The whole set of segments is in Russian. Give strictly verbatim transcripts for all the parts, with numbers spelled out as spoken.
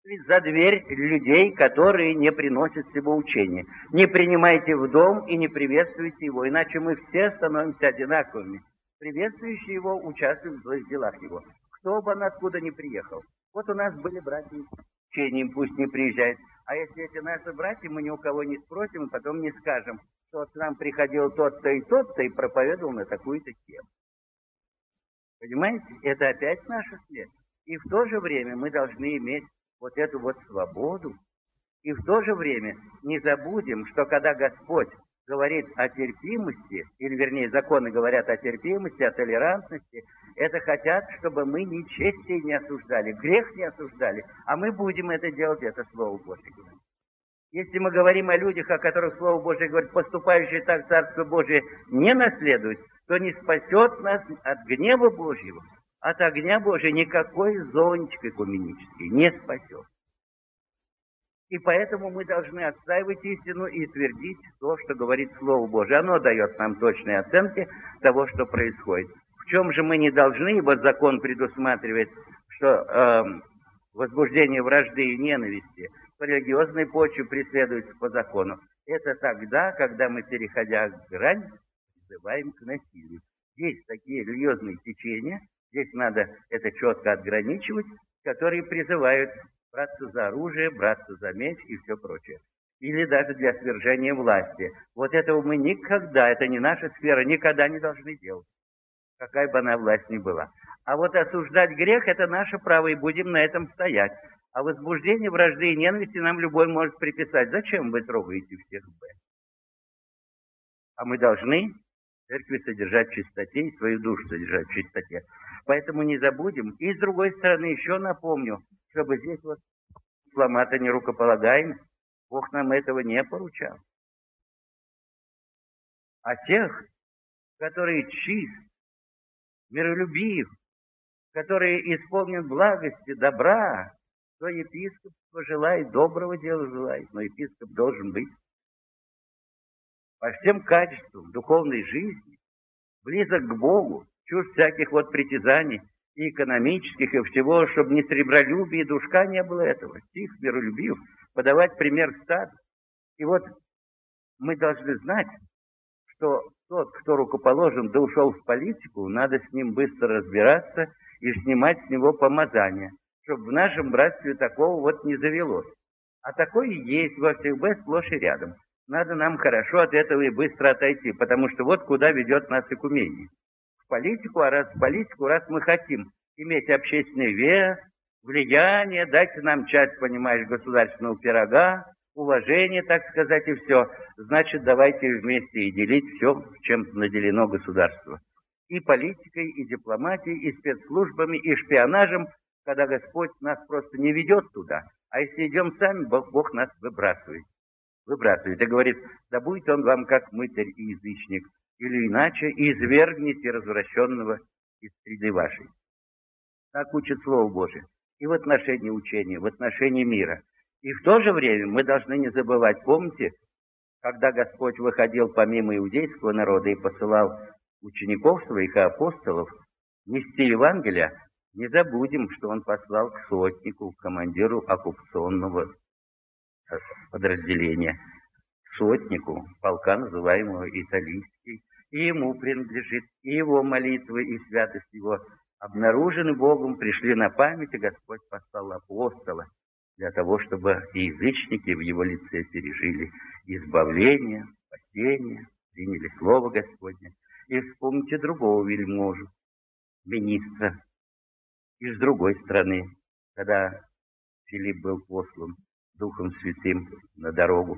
за дверь людей, которые не приносят с его учения. Не принимайте в дом и не приветствуйте его, иначе мы все становимся одинаковыми. Приветствующие его участвуют в злых делах его. Кто бы он откуда ни приехал. Вот у нас были братья с учением, пусть не приезжают. А если эти наши братья, мы ни у кого не спросим, и потом не скажем, что к нам приходил тот-то и тот-то и проповедовал на такую-то тему. Понимаете? Это опять наша смерть. И в то же время мы должны иметь вот эту вот свободу. И в то же время не забудем, что когда Господь говорит о терпимости, или вернее законы говорят о терпимости, о толерантности, это хотят, чтобы мы нечестие не осуждали, грех не осуждали, а мы будем это делать, это Слово Божие говорит. Если мы говорим о людях, о которых Слово Божие говорит, поступающие так Царство Божие не наследуют, то не спасет нас от гнева Божьего, от огня Божьего никакой зонтик экуменический не спасет. И поэтому мы должны отстаивать истину и твердить то, что говорит Слово Божие. Оно дает нам точные оценки того, что происходит. В чем же мы не должны, ибо закон предусматривает, что э, возбуждение вражды и ненависти по религиозной почве преследуется по закону. Это тогда, когда мы, переходя грань, призываем к насилию. Есть такие религиозные течения, здесь надо это четко отграничивать, которые призывают браться за оружие, браться за меч и все прочее. Или даже для свержения власти. Вот этого мы никогда, это не наша сфера, никогда не должны делать, какая бы она власть ни была. А вот осуждать грех – это наше право, и будем на этом стоять. А возбуждение вражды и ненависти нам любой может приписать. Зачем вы трогаете всех Б? А мы должны в церкви содержать в чистоте и свою душу содержать в чистоте. Поэтому не забудем. И с другой стороны еще напомню, чтобы здесь вот сломато не рукополагаем, Бог нам этого не поручал. А тех, которые чист, миролюбив, которые исполнен благости, добра, то епископство желает, доброго дела желает, но епископ должен быть по всем качествам духовной жизни, близок к Богу, чужд всяких вот притязаний, и экономических, и всего, чтобы ни сребролюбия и душка не было этого. Тих, миролюбив, подавать пример стаду. И вот мы должны знать, что тот, кто рукоположен да ушел в политику, надо с ним быстро разбираться и снимать с него помазание, чтобы в нашем братстве такого вот не завелось. А такое есть во всех Б сплошь и рядом. Надо нам хорошо от этого и быстро отойти, потому что вот куда ведет нас экумения. Политику, а раз в политику, раз мы хотим иметь общественный вес, влияние, дайте нам часть, понимаешь, государственного пирога, уважение, так сказать, и все. Значит, давайте вместе и делить все, чем наделено государство. И политикой, и дипломатией, и спецслужбами, и шпионажем, когда Господь нас просто не ведет туда. А если идем сами, Бог, Бог нас выбрасывает. Выбрасывает и говорит, да будет он вам как мытарь и язычник, или иначе извергните развращенного из среды вашей. Так учит Слово Божие. И в отношении учения, в отношении мира. И в то же время мы должны не забывать, помните, когда Господь выходил помимо иудейского народа и посылал учеников своих и апостолов нести Евангелие, не забудем, что Он послал к сотнику, к командиру оккупационного подразделения, к сотнику полка, называемого Италийский. И ему принадлежит, и его молитвы, и святость его обнаружены Богом, пришли на память, и Господь послал апостола для того, чтобы и язычники в его лице пережили избавление, спасение, приняли Слово Господне. И вспомните другого вельможу, министра, из другой страны, когда Филипп был послан Духом Святым на дорогу.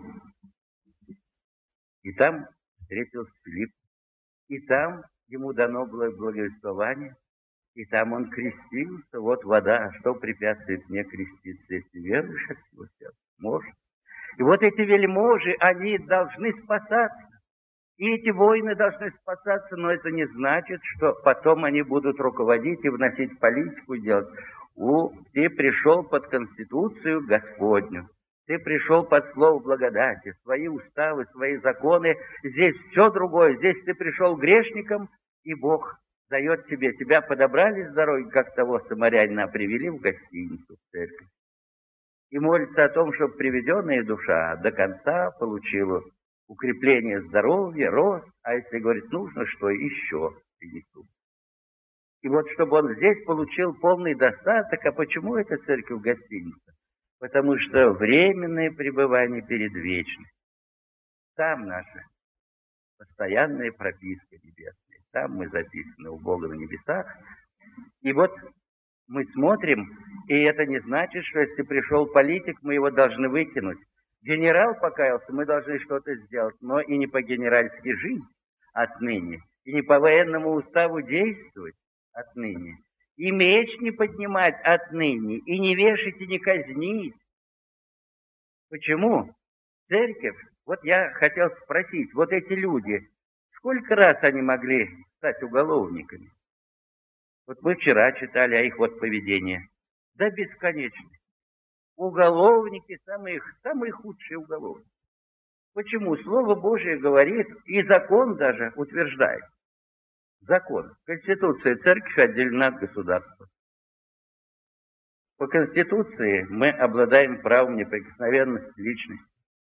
И там встретился Филипп. И там ему дано было благовествование, и там он крестился. Вот вода, что препятствует мне креститься, если веруешь от всего сердца? Может. И вот эти вельможи, они должны спасаться. И эти воины должны спасаться, но это не значит, что потом они будут руководить и вносить политику и делать. У, ты пришел под Конституцию Господню. Ты пришел под слово благодати, свои уставы, свои законы. Здесь все другое. Здесь ты пришел грешником, и Бог дает тебе. Тебя подобрали с дороги, как того самарянина привели в гостиницу, в церковь. и молится о том, чтобы приведенная душа до конца получила укрепление здоровья, рост, а если, говорит, нужно, что еще принесу. И вот чтобы он здесь получил полный достаток, а почему это церковь-гостиница? Потому что временное пребывание перед вечным. Там наша постоянная прописка небесная. Там мы записаны у Бога на небесах. И вот мы смотрим, и это не значит, что если пришел политик, мы его должны выкинуть. Генерал покаялся, мы должны что-то сделать, но и не по-генеральски жить отныне, и не по военному уставу действовать отныне, и меч не поднимать отныне, и не вешать, и не казнить. Почему? Церковь, вот я хотел спросить, вот эти люди, сколько раз они могли стать уголовниками? Вот мы вчера читали о их вот поведении. Да бесконечно. Уголовники, самые, самые худшие уголовники. Почему? Слово Божие говорит, и закон даже утверждает. Закон. Конституция церковь отделена от государства. По Конституции мы обладаем правом неприкосновенности личности,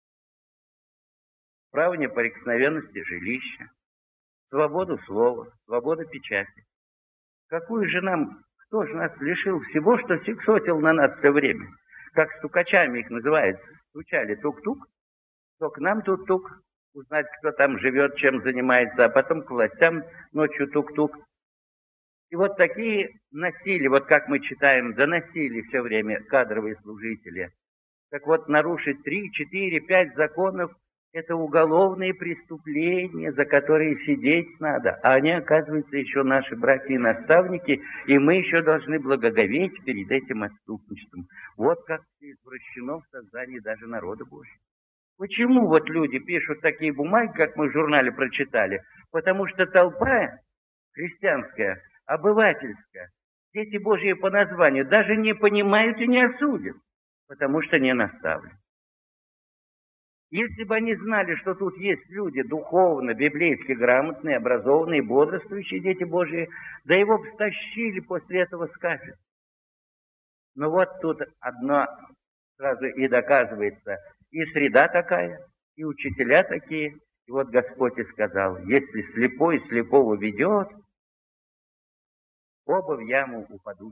право неприкосновенности жилища, свободу слова, свободу печати. Какую же нам, кто же нас лишил всего, что сексотил на нас все время? Как стукачами их называют, стучали тук-тук, то к нам тук-тук, узнать, кто там живет, чем занимается, а потом к властям ночью тук-тук. И вот такие носили, вот как мы читаем, доносили все время кадровые служители. Так вот, нарушить три, четыре, пять законов – это уголовные преступления, за которые сидеть надо. А они, оказывается, еще наши братья и наставники, и мы еще должны благоговеть перед этим отступничеством. Вот как извращено в создании даже народа Божьего. Почему вот люди пишут такие бумаги, как мы в журнале прочитали? Потому что толпа христианская, обывательская, дети Божьи по названию, даже не понимают и не осудят, потому что не наставлены. Если бы они знали, что тут есть люди духовно, библейски грамотные, образованные, бодрствующие дети Божьи, да его бы стащили после этого с кафедры. Но вот тут одно сразу и доказывается, и среда такая, и учителя такие. И вот Господь и сказал, если слепой слепого ведет, оба в яму упадут.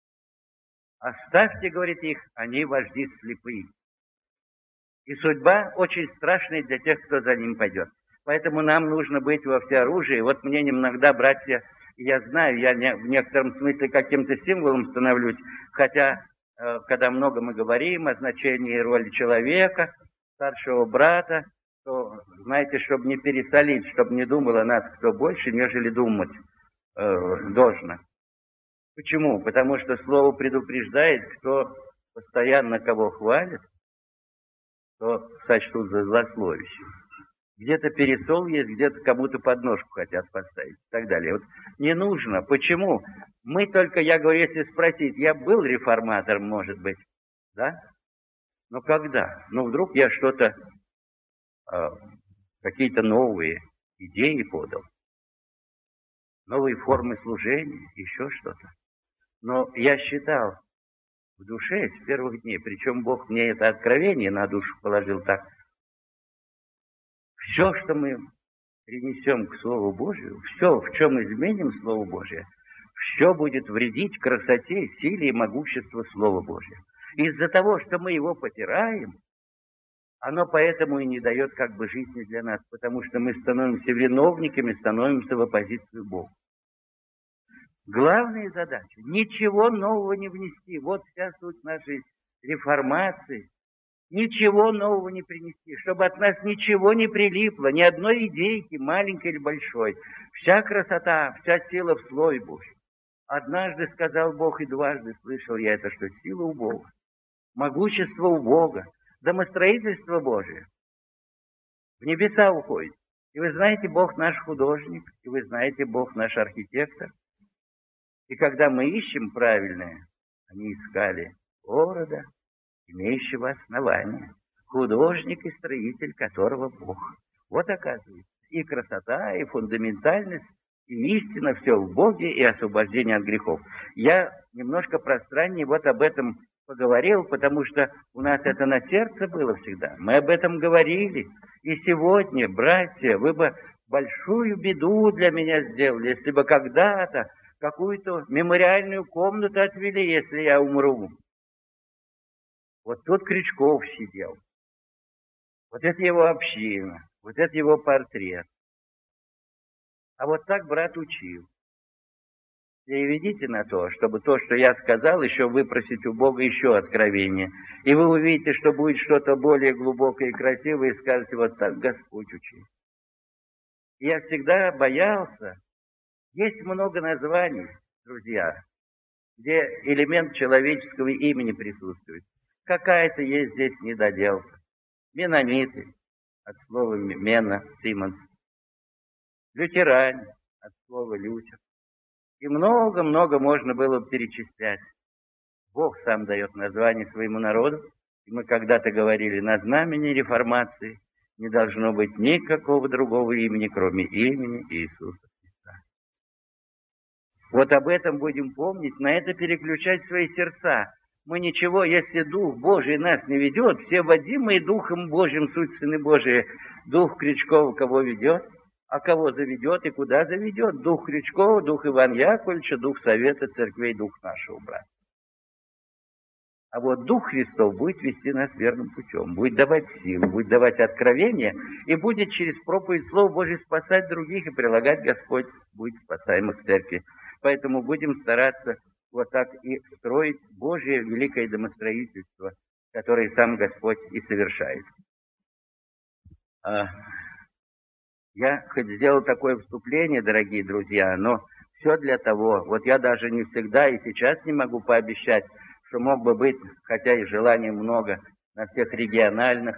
Оставьте, говорит их, они вожди слепые. И судьба очень страшная для тех, кто за ним пойдет. Поэтому нам нужно быть во всеоружии. Вот мне иногда, братья, я знаю, я не, в некотором смысле каким-то символом становлюсь, хотя, э, когда много мы говорим о значении и роли человека, старшего брата, то, знаете, чтобы не пересолить, чтобы не думал о нас кто больше, нежели думать э, должно. Почему? Потому что слово предупреждает, кто постоянно кого хвалит, то сочтут за злословящим. Где-то пересол есть, где-то кому-то подножку хотят поставить и так далее. Вот не нужно. Почему? Мы только, я говорю, если спросить, я был реформатором, может быть, да? Но когда? Ну, вдруг я что-то, э, какие-то новые идеи подал, новые формы служения, еще что-то. Но я считал, в душе с первых дней, причем Бог мне это откровение на душу положил так. Все, что мы принесем к Слову Божию, все, в чем изменим Слово Божие, все будет вредить красоте, силе и могуществу Слова Божия. Из-за того, что мы его потираем, оно поэтому и не дает как бы жизни для нас, потому что мы становимся виновниками, становимся в оппозицию Богу. Главная задача – ничего нового не внести. Вот вся суть нашей реформации. Ничего нового не принести, чтобы от нас ничего не прилипло, ни одной идейки, маленькой или большой. Вся красота, вся сила в Слове Божьем. Однажды сказал Бог, и дважды слышал я это, что сила у Бога, могущество у Бога, домостроительство Божие в небеса уходит. И вы знаете, Бог наш художник, и вы знаете, Бог наш архитектор. И когда мы ищем правильное, они искали города, имеющего основания, художник и строитель которого Бог. Вот оказывается, и красота, и фундаментальность, и истина, все в Боге, и освобождение от грехов. Я немножко пространнее вот об этом поговорил, потому что у нас это на сердце было всегда. Мы об этом говорили. И сегодня, братья, вы бы большую беду для меня сделали, если бы когда-то какую-то мемориальную комнату отвели, если я умру. Вот тут Крючков сидел. Вот это его община, вот это его портрет. А вот так брат учил. Переведите на то, чтобы то, что я сказал, еще выпросить у Бога еще откровение. И вы увидите, что будет что-то более глубокое и красивое, и скажете, вот так Господь учил. Я всегда боялся. Есть много названий, друзья, где элемент человеческого имени присутствует. Какая-то есть здесь недоделка. Менониты, от слова мена, Симонс. Лютеране, от слова лютер. И много-много можно было бы перечислять. Бог сам дает название своему народу. И мы когда-то говорили, на знамени реформации не должно быть никакого другого имени, кроме имени Иисуса Христа. Вот об этом будем помнить, на это переключать свои сердца. Мы ничего, если Дух Божий нас не ведет, все водимые Духом Божьим, суть Сыны Божии, Дух Крючкова кого ведет? А кого заведет и куда заведет? Дух Крючкова, дух Ивана Яковлевича, дух Совета Церквей, дух нашего брата. А вот Дух Христов будет вести нас верным путем, будет давать силу, будет давать откровение, и будет через проповедь Слова Божьего спасать других, и прилагать Господь будет спасаемых в церкви. Поэтому будем стараться вот так и строить Божье великое домостроительство, которое сам Господь и совершает. Я хоть сделал такое вступление, дорогие друзья, но все для того, вот я даже не всегда и сейчас не могу пообещать, что мог бы быть, хотя и желаний много, на всех региональных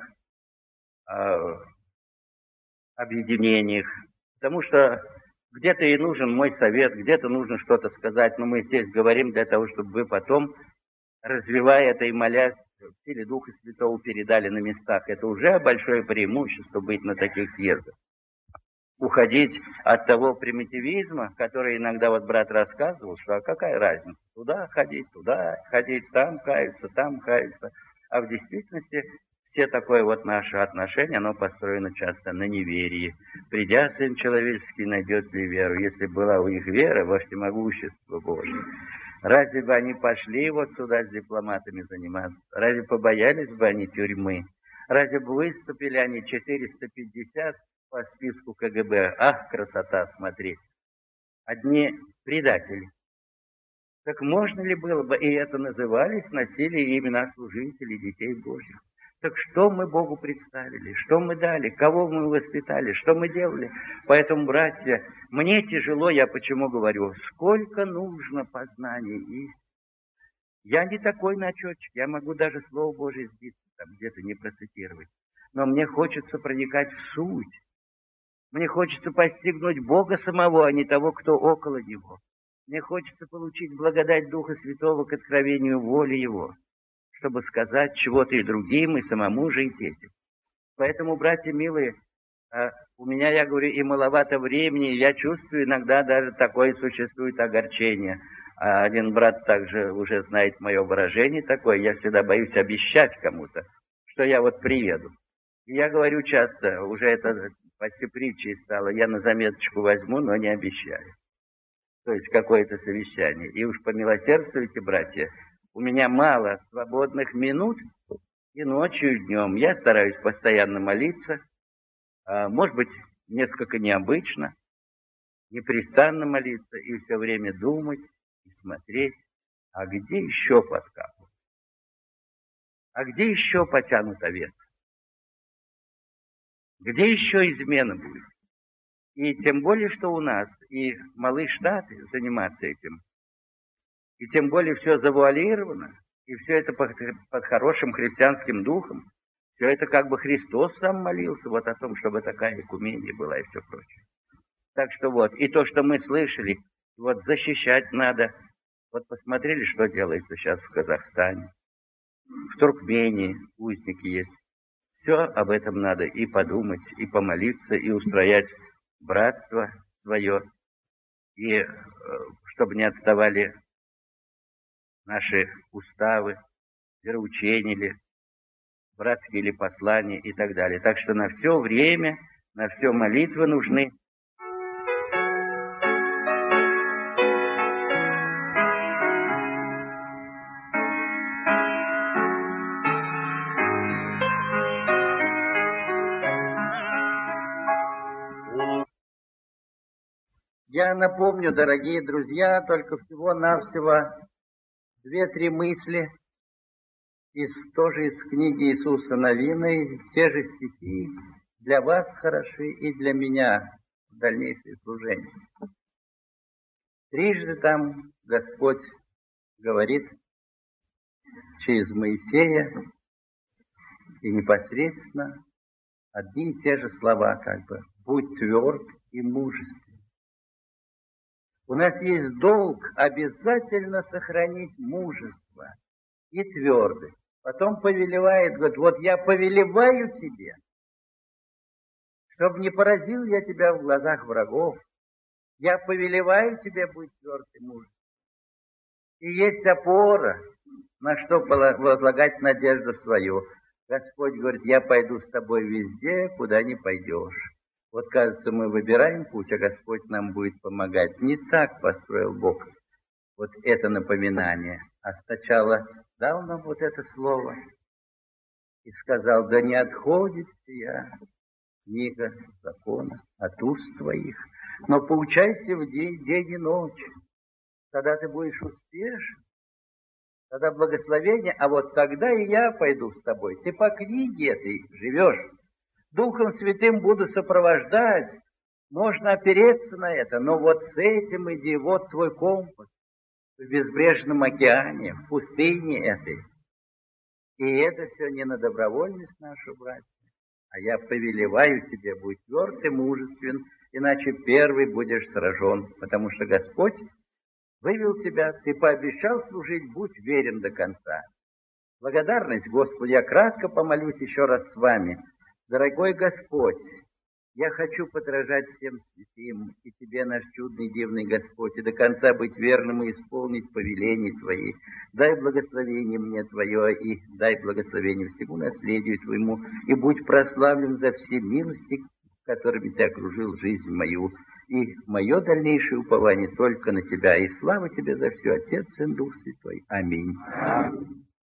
э, объединениях, потому что где-то и нужен мой совет, где-то нужно что-то сказать, но мы здесь говорим для того, чтобы вы потом, развивая это и молясь, в силе Духа Святого передали на местах. Это уже большое преимущество быть на таких съездах. Уходить от того примитивизма, который иногда вот брат рассказывал, что а какая разница, туда ходить, туда ходить, там каяться, там каяться. А в действительности все такое вот наше отношение, оно построено часто на неверии. Придя, Сын Человеческий найдет ли веру, если была у них вера во всемогущество Божие? Разве бы они пошли вот сюда с дипломатами заниматься? Разве побоялись бы они тюрьмы? Разве бы выступили они четыреста пятьдесят по списку КГБ? Ах, красота, смотреть. Одни предатели. Так можно ли было бы, и это назывались, носили имена служителей, детей Божьих? Так что мы Богу представили? Что мы дали? Кого мы воспитали? Что мы делали? Поэтому, братья, мне тяжело, я почему говорю, сколько нужно познаний истины. Я не такой начетчик, я могу даже Слово Божие сбиться, там где-то не процитировать. Но мне хочется проникать в суть. Мне хочется постигнуть Бога самого, а не того, кто около Него. Мне хочется получить благодать Духа Святого к откровению воли Его, чтобы сказать чего-то и другим, и самому же, и детям. Поэтому, братья милые, у меня, я говорю, и маловато времени, я чувствую, иногда даже такое существует огорчение. А один брат также уже знает мое выражение такое, я всегда боюсь обещать кому-то, что я вот приеду. И я говорю часто, уже это почти притчей стало, я на заметочку возьму, но не обещаю. То есть какое-то совещание. И уж помилосердствуйте, братья, у меня мало свободных минут, и ночью, и днем. Я стараюсь постоянно молиться, может быть, несколько необычно, непрестанно молиться и все время думать и смотреть, а где еще подкапывать? А где еще потянут овец? Где еще измена будет? И тем более, что у нас и малые штаты заниматься этим. И тем более все завуалировано, и все это под, под хорошим христианским духом. Все это как бы Христос сам молился вот о том, чтобы такая экумения была и все прочее. Так что вот, и то, что мы слышали, вот защищать надо. Вот посмотрели, что делается сейчас в Казахстане. В Туркмении узники есть. Все об этом надо и подумать, и помолиться, и устроять братство свое, и чтобы не отставали наши уставы, вероучения ли, братские ли послания и так далее. Так что на все время, на все молитвы нужны. Я напомню, дорогие друзья, только всего-навсего две-три мысли из тоже из книги Иисуса Навина, те же стихи для вас хороши и для меня в дальнейшее служение. Трижды там Господь говорит через Моисея и непосредственно одни и те же слова, как бы: будь тверд и мужественен. У нас есть долг обязательно сохранить мужество и твердость. Потом повелевает, говорит: вот я повелеваю тебе, чтобы не поразил я тебя в глазах врагов. Я повелеваю тебе быть тверд и мужественным. И есть опора, на что возлагать надежду свою. Господь говорит: я пойду с тобой везде, куда не пойдешь. Вот, кажется, мы выбираем путь, а Господь нам будет помогать. Не так построил Бог вот это напоминание. А сначала дал нам вот это слово и сказал: да не отходит сия книга закона от уст твоих, но поучайся в день, день и ночь. Тогда ты будешь успешен, тогда благословение, а вот тогда и я пойду с тобой. Ты по книге этой живешь. Духом Святым буду сопровождать. Можно опереться на это, но вот с этим иди, вот твой компас в безбрежном океане, в пустыне этой. И это все не на добровольность нашу, братья, а я повелеваю тебе, будь тверд и мужествен, иначе первый будешь сражен, потому что Господь вывел тебя, ты пообещал служить, будь верен до конца. Благодарность Господу. Я кратко помолюсь еще раз с вами. Дорогой Господь, я хочу подражать всем святым, и Тебе, наш чудный, дивный Господь, и до конца быть верным и исполнить повеления Твои. Дай благословение мне Твое, и дай благословение всему наследию Твоему, и будь прославлен за все милости, которыми Ты окружил жизнь мою, и мое дальнейшее упование только на Тебя, и слава Тебе за все, Отец, Сын, Дух Святой. Аминь. Аминь.